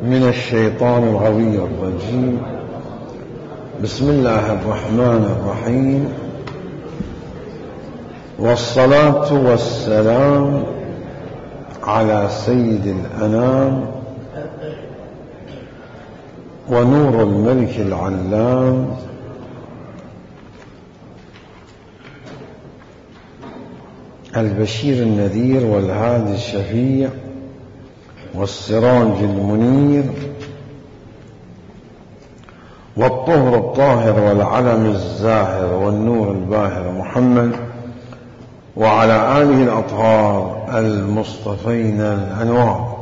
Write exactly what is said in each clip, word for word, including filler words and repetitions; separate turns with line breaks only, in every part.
من الشيطان الغوي الرجيم. بسم الله الرحمن الرحيم، والصلاة والسلام على سيد الأنام ونور الملك العلام البشير النذير والهادي الشفيع والسراج المنير والطهر الطاهر والعلم الزاهر والنور الباهر محمد وعلى آله الأطهار المصطفين الأنوار.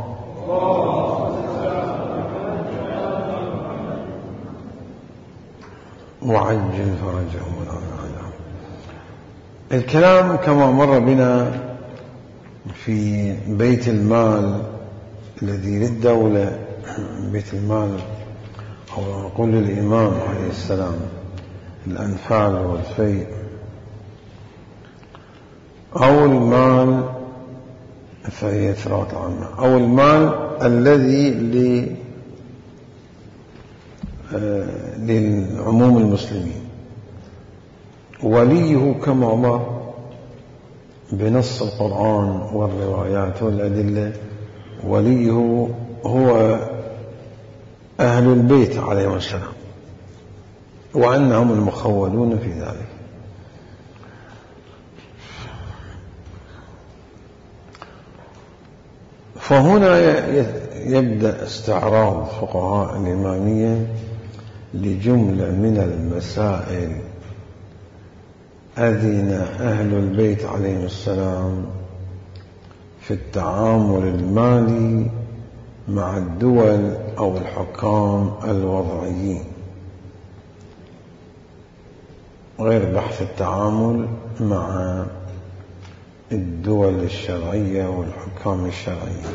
وعجل فرجهم والعافية. الكلام كما مر بنا في بيت المال الذي للدولة، بيت المال أو نقول للإمام عليه السلام، الأنفال والفيء أو المال، فهي ثروات عامة، أو المال الذي للعموم المسلمين. وليه كما مر بنص القرآن والروايات والأدلة، وليه هو أهل البيت عليهم السلام، وأنهم المخولون في ذلك. فهنا يبدأ استعراض فقهاء الإمامية لجملة من المسائل أذن أهل البيت عليهم السلام في التعامل المالي مع الدول أو الحكام الوضعيين، غير بحث التعامل مع الدول الشرعية والحكام الشرعيين.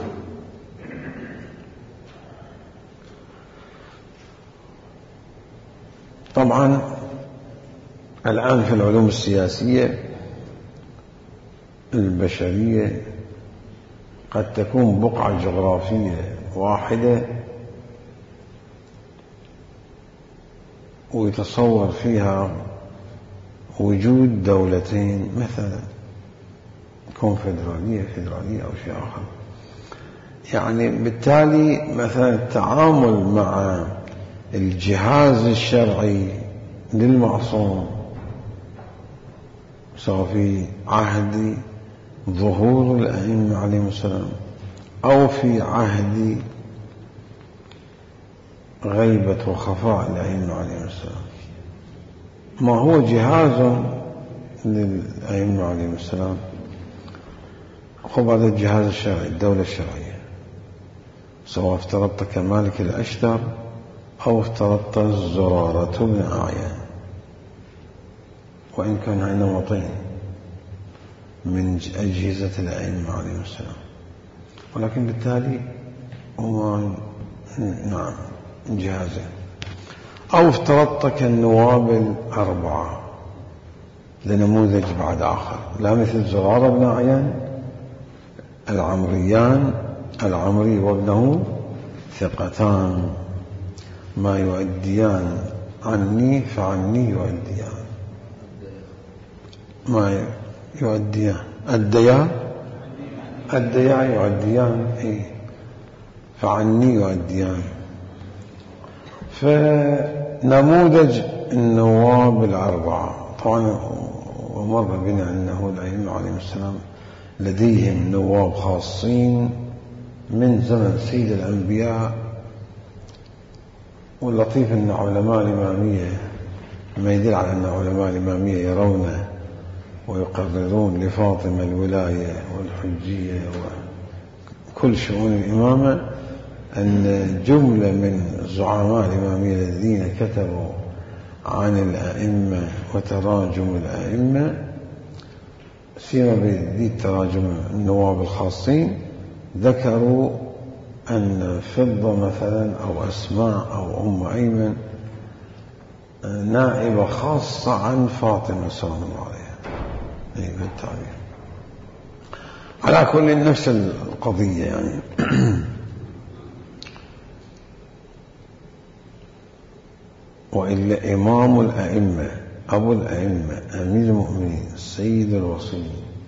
طبعا الآن في العلوم السياسية البشرية قد تكون بقعة جغرافية واحدة ويتصور فيها وجود دولتين، مثلا كونفدرالية فيدرالية أو شيء آخر. يعني بالتالي مثلا التعامل مع الجهاز الشرعي للمعصوم سواء في عهد ظهور الأئمة عليهم السلام أو في عهد غيبة وخفاء الأئمة عليهم السلام، ما هو جهاز للأئمة عليهم السلام. خذ هذا الجهاز الشرعي، الدولة الشرعية، سواء افترضت كمالك الأشتر أو افترضت الزرارة بن أعين، وإن كان هاي نمطين من أجهزة الأئمة عليهم السلام، ولكن بالتالي هما نعم جهازين. أو افترضت كالنواب الأربعة لنموذج بعد آخر، لا مثل زرارة بن أعين، العمريان، العمري وابنه ثقتان ما يؤديان عني فعني يؤديان، ما يؤديان الديان الديان يؤديان إيه فعني يؤديان. فنموذج النواب الأربعة، طبعا ومر بنا أنه الأئمة عليهم السلام لديهم نواب خاصين من زمن سيد الأنبياء. واللطيف أن علماء الإمامية ما يدل على أن علماء الإمامية يرون ويقررون لفاطمة الولاية والحجية وكل شؤون الإمامة، أن جملة من زعماء الإمامية الذين كتبوا عن الأئمة وتراجم الأئمة سيرة بذي التراجم النواب الخاصين، ذكروا أن فضة مثلا أو أسماء أو أم أيمن نائبة خاصة عن فاطمة سلام الله عليها، أي بالتعبير. على كل نفس القضية يعني. وإلا إمام الأئمة أبو الأئمة أمير المؤمنين السيد الوصي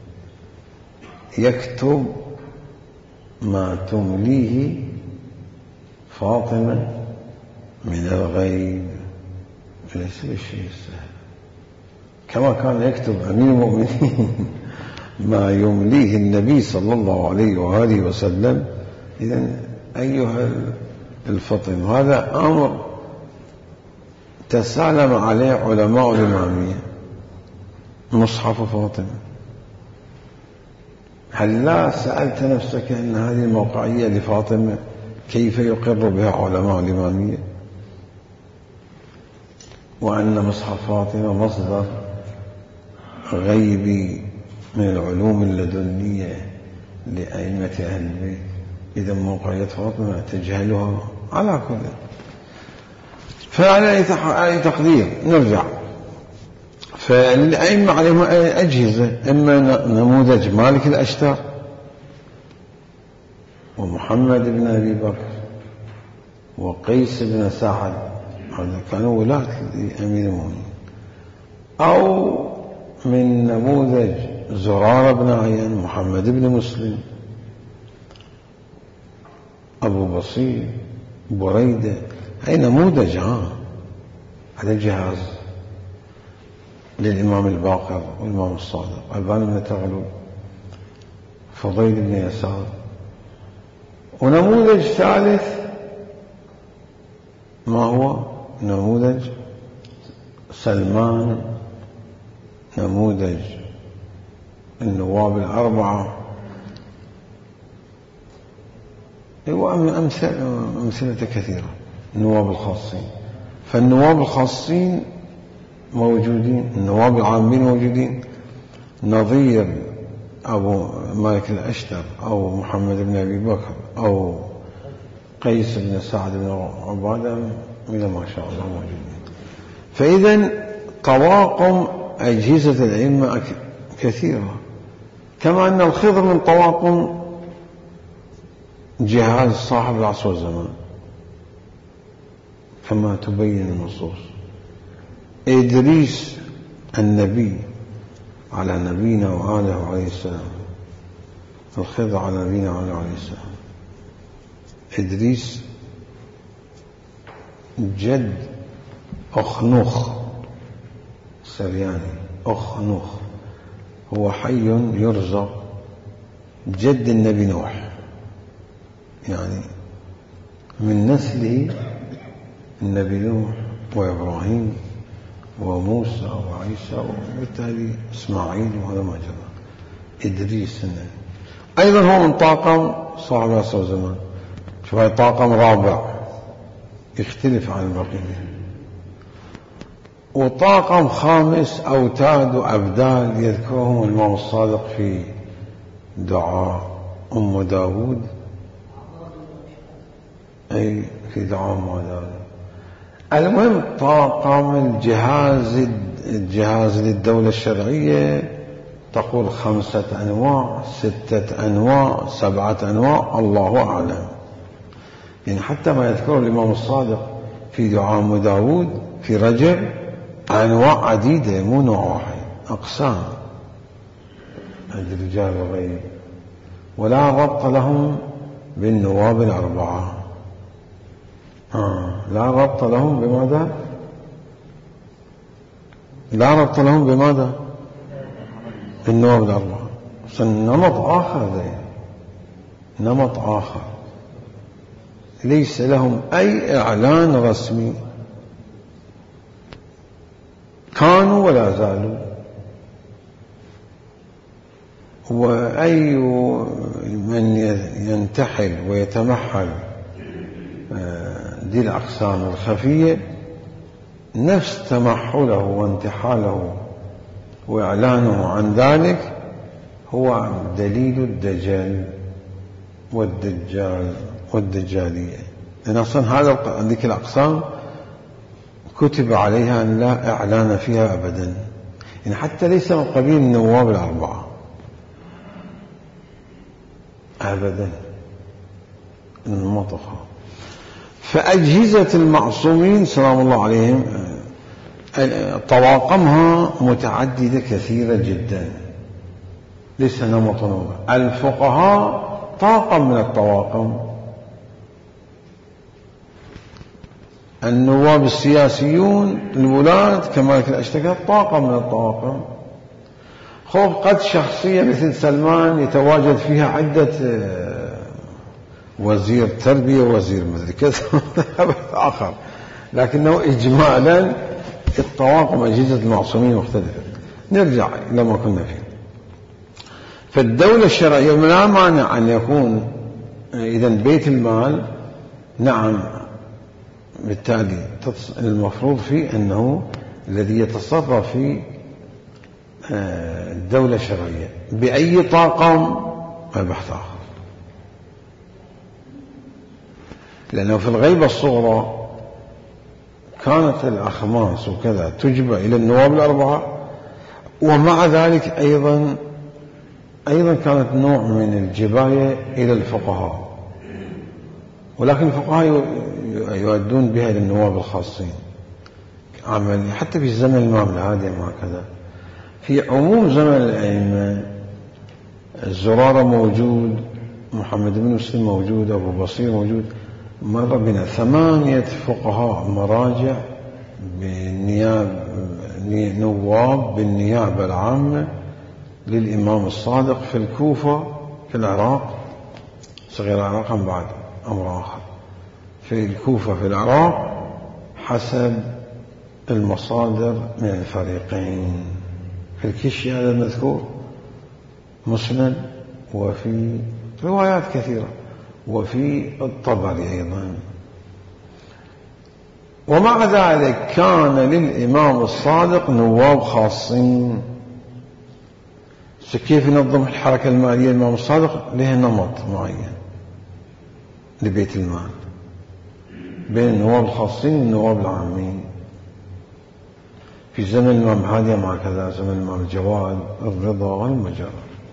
يكتب ما تمليه فاطمة من الغيب ليس بالشيء السهل، كما كان يكتب أمير المؤمنين ما يمليه النبي صلى الله عليه وآله وسلم. إذن أيها الفطن، هذا أمر تسالم عليه علماء الإمامية. مصحف فاطمة، هل لا سألت نفسك أن هذه الموقعية لفاطمة كيف يقر بها علماء الإمامية، وأن مصحف فاطمة مصدر غيبي من العلوم اللدنية لأئمة أهل البيت؟ إذا موقعية فاطمة تجهلها على كل. فعلى أي تقدير نرجع، فالأئمة عليهم أجهزة، إما نموذج مالك الأشتر ومحمد بن أبي بكر وقيس بن سعد، هذا كانوا ولاة لأمير المؤمنين، أو من نموذج زرارة بن عيان، محمد بن مسلم، أبو بصير، بريدة، هي نموذج ها هذا جهاز للإمام الباقر والإمام الصادق، ألبان بن تغلب، فضيل بن يسار. ونموذج ثالث ما هو نموذج سلمان، نموذج النواب الأربعة، وأمثلة كثيرة. النواب الخاصين، فالنواب الخاصين موجودين، النواب العامين موجودين، نظير أبو مالك الأشتر أو محمد بن أبي بكر أو قيس بن سعد بن عبادة، إذا ما شاء الله موجودين. فإذا طواقم أجهزة العلم كثيرة، كما أن الخضر من طواقم جهاز صاحب العصر والزمان كما تبين النصوص. إدريس النبي على نبينا وآله عليه السلام، الخضر على نبينا وآله عليه السلام. إدريس جد أخنوخ سرياني، أخنوخ هو حي يرزق، جد النبي نوح، يعني من نسله النبي نوح وإبراهيم وموسى وعيسى وبالتالي إسماعيل، وهذا ما جرى. إدريس النبي أيضا هو من طاقم صاحب العصر والزمان، شوف هاي طاقم رابع يختلف عن البقية. وطاقم خامس أوتاد وأبدال يذكرهم الإمام الصادق في دعاء أم داود، أي في دعاء أم داود. المهم طاقم الجهاز الجهاز للدولة الشرعية تقول خمسة أنواع، ستة أنواع، سبعة أنواع، الله أعلم. يعني حتى ما يذكر الإمام الصادق في دعاء أم داود في رجب أنواع عديدة، مو نوع واحد، أقسام عند الرجال وغيره، ولا ربط لهم بالنواب الأربعة. آه. لا ربط لهم بماذا؟ لا ربط لهم بماذا؟ بالنواب الأربعة. نمط آخر ذي، نمط آخر ليس لهم أي إعلان رسمي، كانوا ولا زالوا. وأي من ينتحل ويتمحل دي الأقسام الخفية نفس تمحله وانتحاله وإعلانه عن ذلك هو دليل الدجال والدجال والدجالية. لأن أصلا هذا ذيك الأقسام كتب عليها أن لا إعلان فيها أبدا، يعني حتى ليس من قبيل النواب الأربعة أبدا المطخة. فأجهزة المعصومين سلام الله عليهم طواقمها متعددة كثيرة جدا، ليس نمط واحد. الفقهاء طاقم من الطواقم، النواب السياسيون الولاة كمالك الأشتكات طاقم من الطواقم. خوف قد شخصية مثل سلمان يتواجد فيها عدة وزير تربية ووزير مدري كذا آخر، لكنه إجمالا الطواقم أجهزة المعصومين مختلفة. نرجع إلى ما كنا فيه. فالدولة الشرعية لا مانع أن يكون إذن بيت المال، نعم بالتالي المفروض فيه أنه الذي يتصرف في الدولة الشرعية بأي طاقم بحث آخر، لأنه في الغيبة الصغرى كانت الأخماس وكذا تجبى إلى النواب الأربعة، ومع ذلك أيضا أيضا كانت نوع من الجباية إلى الفقهاء، ولكن الفقهاء يؤدون بها إلى النواب الخاصين عملي. حتى في زمن الإمام الهادي وهكذا، في عموم زمن الأئمة الزرارة موجود، محمد بن مسلم موجود، أبو بصير موجود، مر بنا ثمانية فقهاء مراجع بالنياب نواب بالنيابة العامة للإمام الصادق في الكوفة في العراق، صغير العراق بعد أمر آخر، في الكوفة في العراق حسب المصادر من الفريقين. في الكشي هذا المذكور مسند، وفي روايات كثيرة، وفي الطبري أيضا. ومع ذلك كان للإمام الصادق نواب خاصين. كيف ينظم الحركة المالية الإمام الصادق؟ له نمط معين لبيت المال بين النواب الخاصين والنواب العامين. في زمن الإمام الهادي مع كذا، زمن الإمام الجواد، الرضا والمجرد.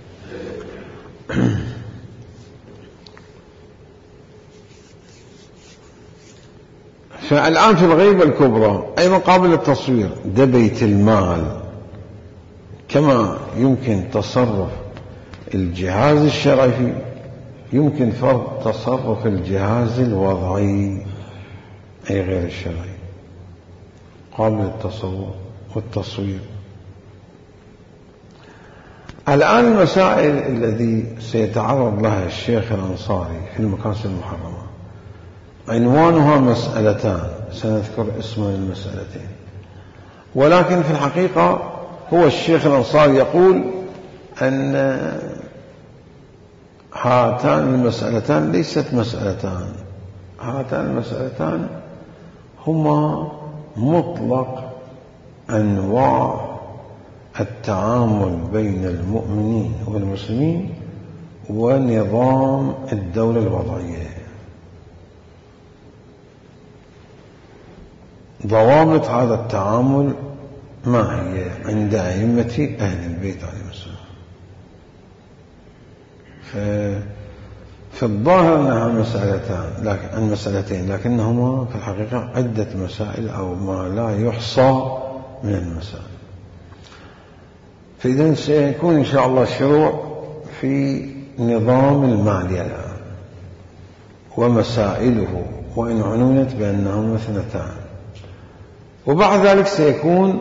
فالآن في الغيبة الكبرى أيضا قابل للتصوير، ده بيت المال، كما يمكن تصرف الجهاز الشرعي فيه يمكن فرض تصرف الجهاز الوضعي أي غير الشرعي، قابل للتصور والتصوير. الآن المسائل التي سيتعرض لها الشيخ الأنصاري في المكاسب المحرمة عنوانها مسألتان، سنذكر اسم المسألتين، ولكن في الحقيقة هو الشيخ الأنصاري يقول أن هاتان المسألتان ليست مسألتان، هاتان المسألتان هما مطلق أنواع التعامل بين المؤمنين والمسلمين ونظام الدولة الوضعية. ضوابط هذا التعامل ما هي عند أئمة أهل البيت عليهم السلام؟ في الظاهر أنها مسألتان لكن مسألتين لكنهما في الحقيقة عدة مسائل أو ما لا يحصى من المسائل. فإذن سيكون إن شاء الله الشروع في نظام المالية الآن ومسائله، وإن عنونت بأنهما اثنتان، وبعد ذلك سيكون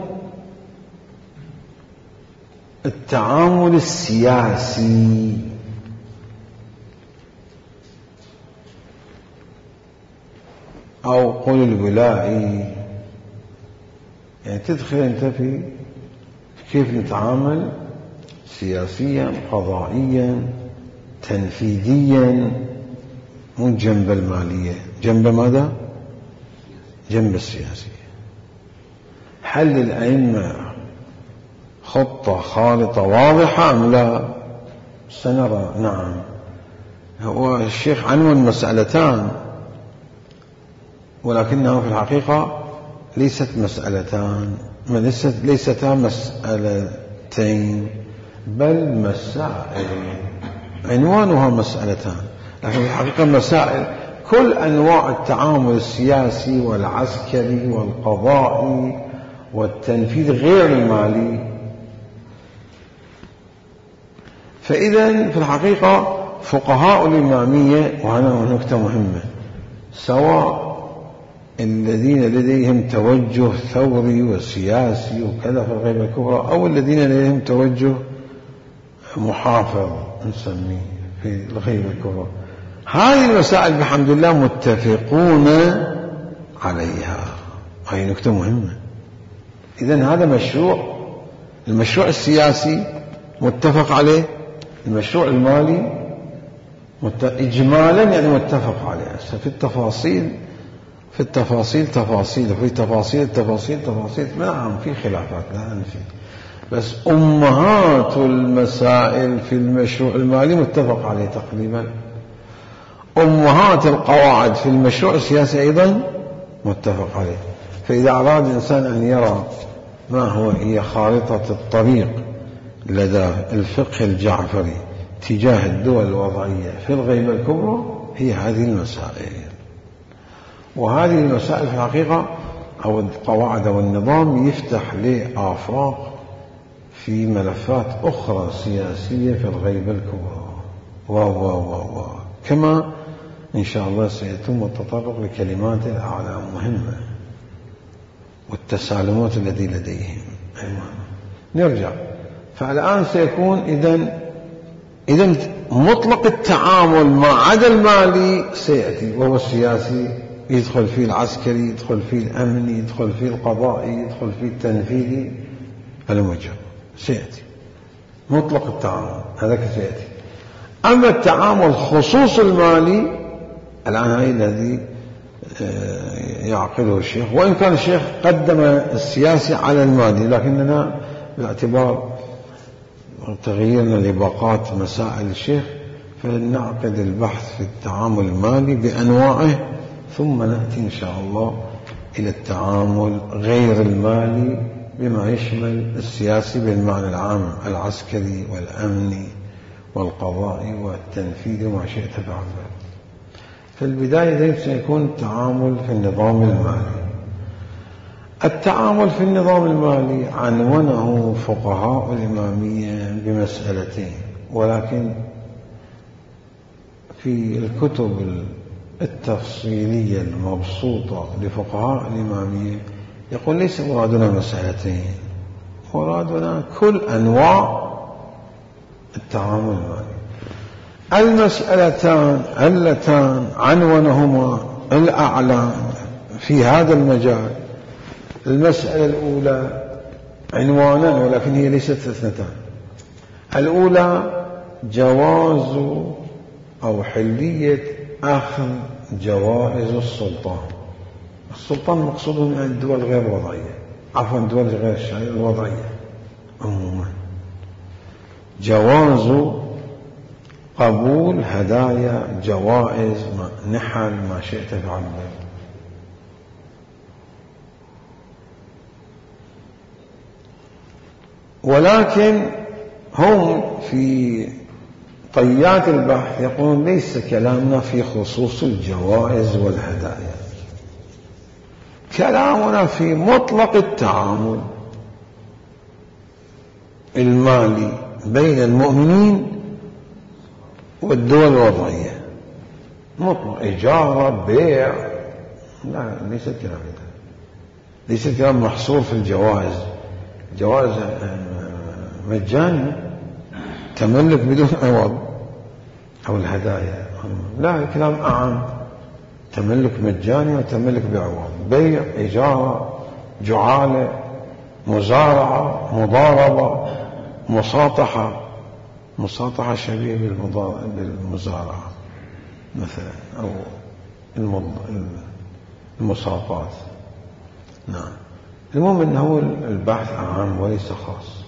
التعامل السياسي أو قول الولائي، يعني تدخل أنت في كيف نتعامل سياسيا قضائيا تنفيذيا، مو جنب المالية، جنب ماذا؟ جنب السياسية. هل الأئمة خطة خالطة واضحة أم لا؟ سنرى. نعم، هو الشيخ عنوان مسألتان، ولكنها في الحقيقة ليست مسألتان، ليست ليستا مسألتين بل مسائل، عنوانها مسألتان لكن في الحقيقة مسائل، كل أنواع التعامل السياسي والعسكري والقضائي والتنفيذ غير المالي. فإذا في الحقيقة فقهاء الإمامية، وهنا نكتة مهمة، سواء الذين لديهم توجه ثوري وسياسي وكذا في الغيبة الكبرى، أو الذين لديهم توجه محافظ نسميه في الغيبة الكبرى، هذه المسائل بحمد الله متفقون عليها. هذه نكتة مهمة. إذن هذا مشروع، المشروع السياسي متفق عليه، المشروع المالي إجمالا يعني متفق عليه. في التفاصيل في التفاصيل تفاصيل في تفاصيل التفاصيل تفاصيل نعم في خلافات لا نفي، بس أمهات المسائل في المشروع المالي متفق عليه تقريبا. أمهات القواعد في المشروع السياسي أيضا متفق عليه. فإذا أراد الإنسان أن يرى ما هو هي خارطة الطريق لدى الفقه الجعفري تجاه الدول الوضعية في الغيبة الكبرى، هي هذه المسائل. وهذه المسائل في الحقيقة أو القواعد والنظام يفتح لآفاق في ملفات أخرى سياسية في الغيبة الكبرى و و و و كما إن شاء الله سيتم التطرق لكلمات الأعلام مهمة والتسالمات التي لديهم. نرجع. فالآن سيكون إذن إذن مطلق التعامل مع عدا المالي سيأتي، وهو السياسي يدخل فيه العسكري، يدخل فيه الأمني، يدخل فيه القضائي، يدخل فيه التنفيذي، المجرد سيأتي مطلق التعامل هذاك سيأتي. أما التعامل خصوص المالي الآن هذا الذي يعقله الشيخ، وإن كان الشيخ قدم السياسي على المالي، لكننا باعتبار تغييرنا لباقات مسائل الشيخ فنعقد البحث في التعامل المالي بأنواعه، ثم نأتي إن شاء الله إلى التعامل غير المالي بما يشمل السياسي بالمعنى العام، العسكري والأمني والقضائي والتنفيذي وما شئت فعله. في البداية ذلك سيكون التعامل في النظام المالي. التعامل في النظام المالي عنونه فقهاء الإمامية بمسألتين، ولكن في الكتب التفصيلية المبسوطة لفقهاء الإمامية يقول ليس مرادنا مسألتين، مرادنا كل أنواع التعامل المالي. المسألتان اللتان عنونهما الأعلام في هذا المجال، المسألة الأولى عنوانان ولكن هي ليست اثنتان. الأولى جواز أو حلية أخذ جوائز السلطان. السلطان مقصود من الدول غير الوضعية، عفوا الدول غير الوضعية عموما، جواز قبول هدايا جوائز نحل ما شئت فعله. ولكن هم في طيات البحث يقولون ليس كلامنا في خصوص الجوائز والهدايا، كلامنا في مطلق التعامل المالي بين المؤمنين والدول الوضعية، مطلق إجارة بيع، لا ليس كلام ليس كلام محصور في الجوائز. جوائز مجاني تملك بدون عوض، أو الهدايا لا، كلام أعم، تملك مجاني وتملك بعوض، بيع، إجارة، جعالة، مزارعة، مضاربة، مساطحة. مساطحة شبيه بالمزارعة مثلا، أو المساقات. نعم. المهم أنه البحث عام وليس خاص.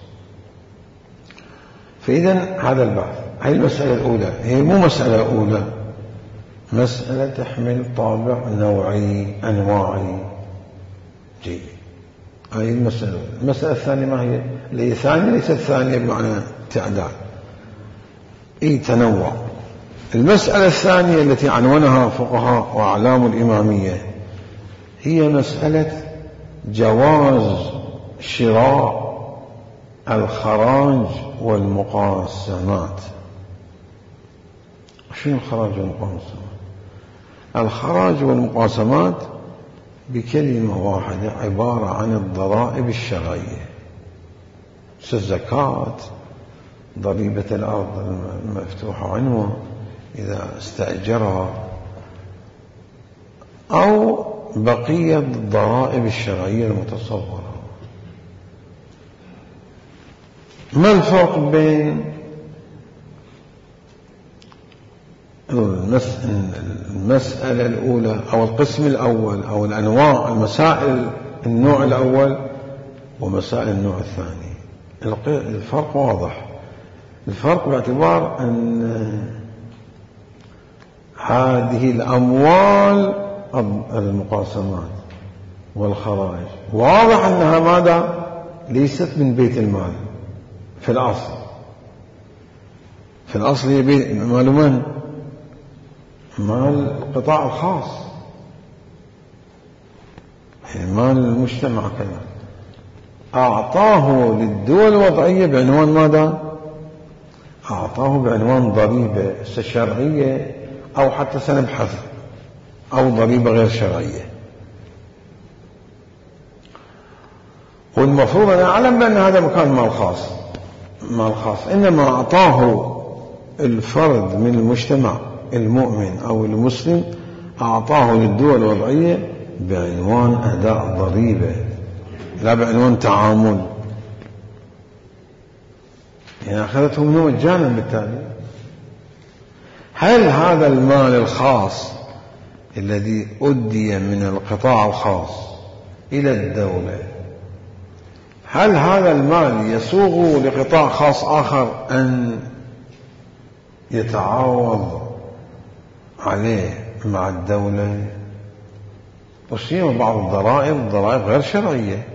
فإذا هذا البحث، هذه المسألة الأولى، هي مو مسألة أولى، مسألة تحمل طابع نوعي أنواعي جيد. هذه المسألة. المسألة الثانية ما هي؟ اللي ثانية ليست ثانية بمعنى تعداد، اي تنوع. المسألة الثانية التي عنونها فقهاء وأعلام الإمامية هي مسألة جواز شراء الخراج والمقاسمات. شنو الخراج والمقاسمات؟ الخراج والمقاسمات بكلمة واحدة عبارة عن الضرائب الشرعية، الزكاة، ضريبة الأرض المفتوحة عنه إذا استأجرها، أو بقية الضرائب الشرعية المتصورة. ما الفرق بين المسألة الأولى أو القسم الأول أو الأنواع المسائل النوع الأول ومسائل النوع الثاني؟ الفرق واضح. الفرق باعتبار أن هذه الأموال المقاسمات والخراج واضح أنها ماذا؟ ليست من بيت المال في الأصل. في الأصل هي مال من؟ مال القطاع الخاص، يعني مال المجتمع كذا. أعطاه للدول الوضعية بعنوان ماذا؟ أعطاه بعنوان ضريبة شرعية أو حتى سنبحث أو ضريبة غير شرعية. والمفروض أن أعلم بأن هذا مكان مال خاص، مال خاص، إنما أعطاه الفرد من المجتمع المؤمن أو المسلم، أعطاه للدول الوضعية بعنوان أداء ضريبة لا بعنوان تعامل، يعني أخذته منه مجانا. بالتالي هل هذا المال الخاص الذي أدي من القطاع الخاص إلى الدولة، هل هذا المال يسوغ لقطاع خاص آخر أن يتعاوض عليه مع الدولة؟ وسيما بعض الضرائب ضرائب غير شرعية،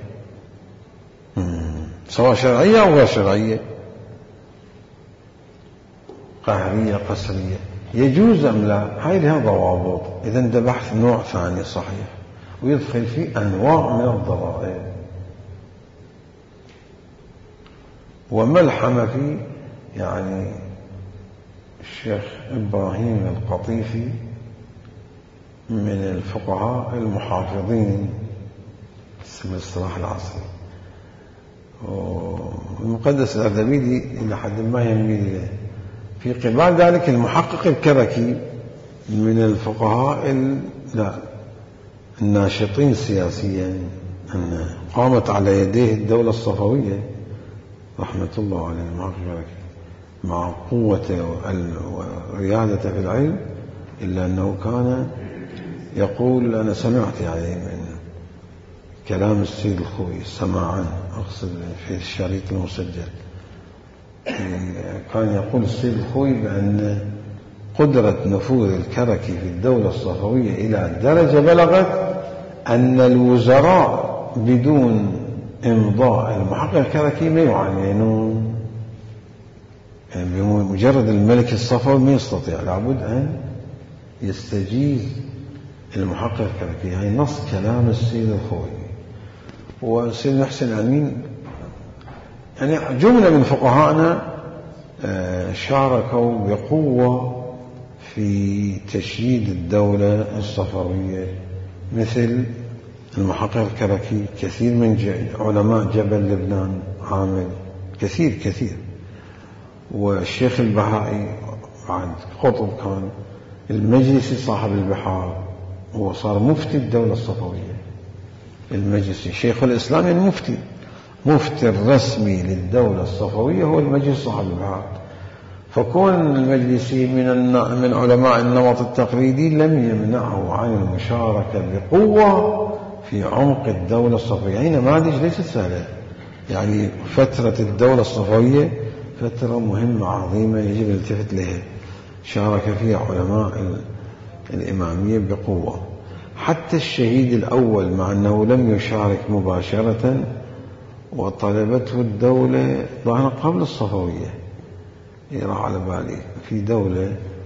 سواء شرعية أو غير شرعية، قهرية قسرية، يجوز أم لا؟ هاي لها ضوابط. إذا ده بحث نوع ثاني صحيح ويدخل فيه أنواع من الضرائب. وما الحنفي يعني الشيخ إبراهيم القطيفي من الفقهاء المحافظين اسم الاصطلاح العصري، والمقدس الأردبيلي إلى حد ما يميل في قبال ذلك المحقق الكركي من الفقهاء لا الناشطين سياسيا، أن قامت على يديه الدولة الصفوية رحمة الله عليه المحقق الكركي مع قوته وريادته في العلم، إلا أنه كان يقول، أنا سمعت يعني من كلام السيد الخوي سماعا، أقصد في الشريط المسجل، كان يقول السيد الخوي بأن قدرة نفوذ الكركي في الدولة الصفوية إلى درجة بلغت أن الوزراء بدون إمضاء المحقق الكركي ما يعينون، يعني بمجرد الملك الصفوي ما يستطيع، لابد أن يستجيز المحقق الكركي. هاي نص كلام السيد الخوي. والسيد محسن أمين يعني جملة من فقهائنا شاركوا بقوة في تشييد الدولة الصفوية، مثل المحقق الكركي، كثير من علماء جبل لبنان عامل، كثير كثير، والشيخ البهائي بعد قطب كان، المجلسي صاحب البحار هو صار مفتي الدولة الصفوية، المجلسي شيخ الإسلام يعني مفتي، مفتي الرسمي للدولة الصفوية هو المجلس صاحب البحار. فكون المجلسي من من علماء النمط التقليدي لم يمنعه عن المشاركة بقوة في عمق الدولة الصفوية. هي نماذج ليست سهلة، يعني فترة الدولة الصفوية فترة مهمة عظيمة يجب الالتفت لها، شارك فيها علماء الإمامية بقوة. حتى الشهيد الأول مع أنه لم يشارك مباشرة وطلبته الدولة ظهر قبل الصفوية، يرى على بالي في دولة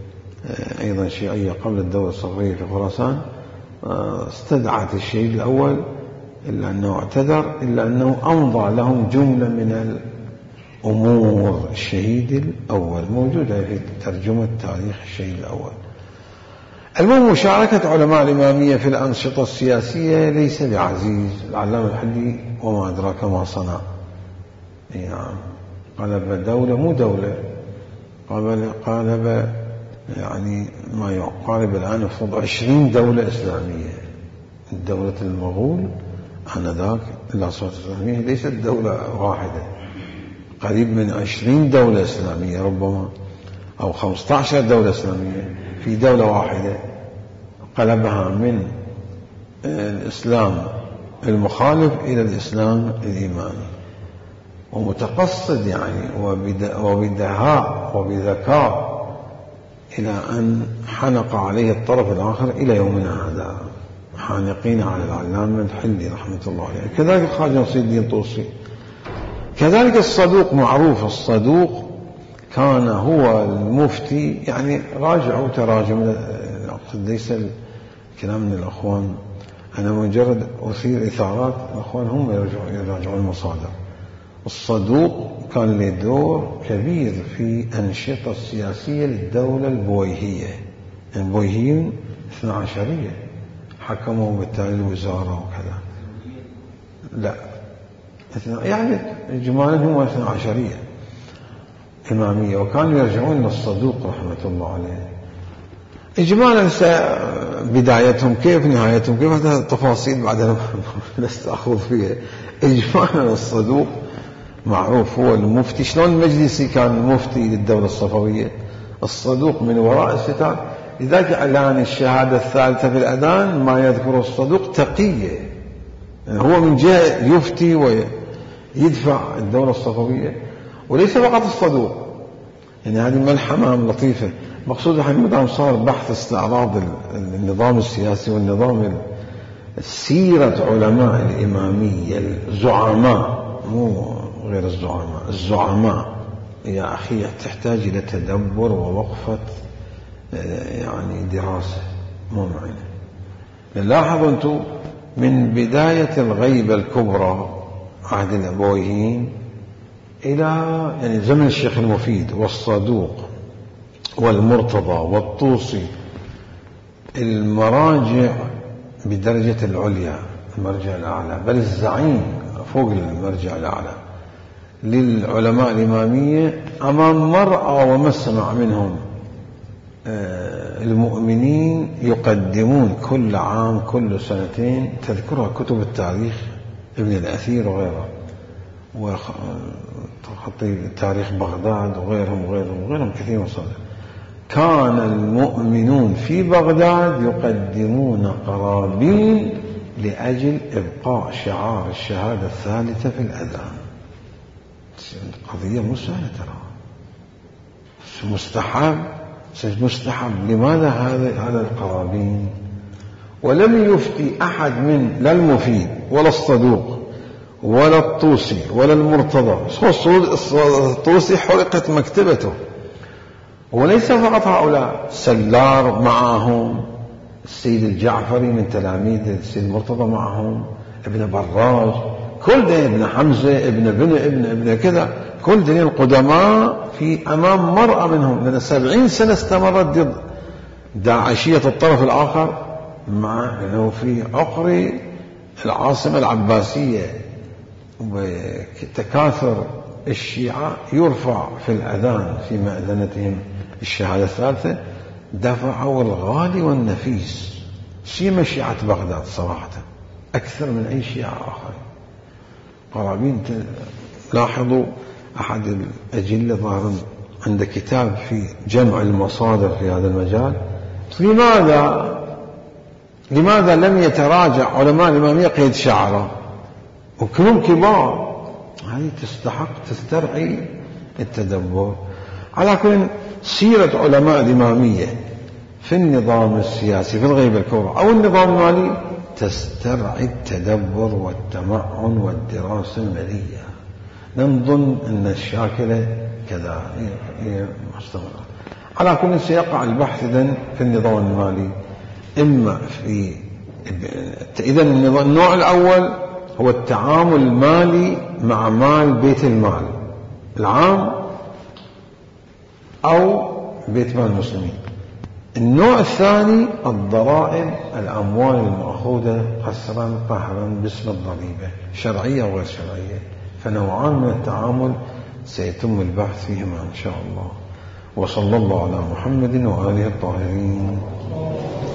أيضا شيعية قبل الدولة الصفوية في خراسان، استدعت الشهيد الأول إلا أنه اعتذر، إلا أنه أمضى لهم جملة من الأمور الشهيد الأول موجودة في ترجمة تاريخ الشهيد الأول. المهم مشاركة علماء الإمامية في الأنشطة السياسية ليس بعزيز. العلامة الحلي وما أدراك ما صنع، يعني قلب دولة مو دولة، قلب يعني ما يقارب الآن يفرض عشرين دولة إسلامية. الدولة المغول آنذاك العصر الإسلامية ليست دولة واحدة، قريب من عشرين دولة إسلامية ربما، أو خمسة عشر دولة إسلامية في دولة واحدة، قلبها من الإسلام المخالف إلى الإسلام الإيماني، ومتقصد يعني وبدهاء وبذكاء إلى أن حنق عليه الطرف الآخر إلى يومنا هذا، حانقين على العلامة الحلي رحمة الله عليه. كذلك خواجة نصير الدين طوسي. كذلك الصدوق معروف، الصدوق كان هو المفتي، يعني راجعوا تراجم، ليس الكلام من الأخوان، أنا مجرد أثير إثارات، الأخوان هم يراجعون المصادر. الصدوق كان له دور كبير في أنشطة السياسية للدولة البويهية. البويهيين اثنا عشرية، حكموا بالتالي الوزارة وكذا، لا يعني إجمالا هم اثنا عشرية إمامية، وكانوا يرجعون للصدوق رحمة الله عليه. إجمالا بدايتهم كيف، نهايتهم كيف، هذه التفاصيل بعد لست أخوض فيها. إجمالا الصدوق معروف هو المفتي. شلون المجلسي كان المفتي للدولة الصفوية، الصدوق من وراء الستار. لذلك إعلان الشهادة الثالثة في الأذان ما يذكر الصدوق تقية، يعني هو من جهة يفتي ويدفع الدولة الصفوية، وليس فقط الصدوق. يعني هذه ملحمة لطيفة. مقصود الحين مدام صار بحث استعراض النظام السياسي والنظام، سيرة علماء الإمامية الزعماء، مو غير الزعماء، الزعماء يا أخي تحتاج إلى تدبر ووقفة يعني دراسة مو معينة. نلاحظ أنتم من بداية الغيبة الكبرى عهد الأبويين إلى يعني زمن الشيخ المفيد والصدوق والمرتضى والطوسي، المراجع بدرجة العليا، المرجع الأعلى، بل الزعيم فوق المرجع الأعلى للعلماء الإمامية، أمام مرأى وما سمع منهم المؤمنين يقدمون كل عام كل سنتين، تذكرها كتب التاريخ ابن الأثير وغيره، وخطيب تاريخ بغداد وغيرهم وغيرهم وغيرهم كثير وصادق. كان المؤمنون في بغداد يقدمون قرابين لأجل إبقاء شعار الشهادة الثالثة في الأذان. قضية مو سهلة ترى، مستحب مستحب. لماذا هذا هذا القرابين؟ ولم يفتي أحد من لا المفيد ولا الصدوق ولا الطوسي ولا المرتضى. الطوسي حرقت مكتبته، وليس فقط هؤلاء، سلار معهم، السيد الجعفري من تلاميذ السيد المرتضى معهم، ابن براج، كل ده ابن حمزة، ابن ابن ابن ابن كذا، كل دين القدماء في أمام مرأة منهم. لأن سبعين سنة استمرت ضد داعشية الطرف الآخر، مع أنه في عقر العاصمة العباسية وتكاثر الشيعة يرفع في الأذان في مأذنتهم الشهادة الثالثة، دفعوا الغالي والنفيس، سيما شيعة بغداد صراحة أكثر من أي شيعة آخر. قرابين لاحظوا أحد الأجلة ظاهرا عند كتاب في جمع المصادر في هذا المجال، لماذا لماذا لم يتراجع علماء الإمامية قيد شعره وكلهم كبار؟ هذه تستحق تسترعي التدبر. على كل سيرة علماء الإمامية في النظام السياسي في الغيبة الكبرى أو النظام المالي تسترعي التدبر والتمعن والدراسة المالية. لم نظن أن الشاكلة كذا هي مستمرة. على كل سيقع البحث إذن في النظام المالي، إما في إذن النوع الأول هو التعامل المالي مع مال بيت المال العام أو بيت مال المسلمين. النوع الثاني الضرائب، الأموال المأخوذة قسرا قهرا باسم الضريبة، شرعية وغير شرعية. فنوعان من التعامل سيتم البحث فيهما إن شاء الله. وصلى الله على محمد وآله الطاهرين.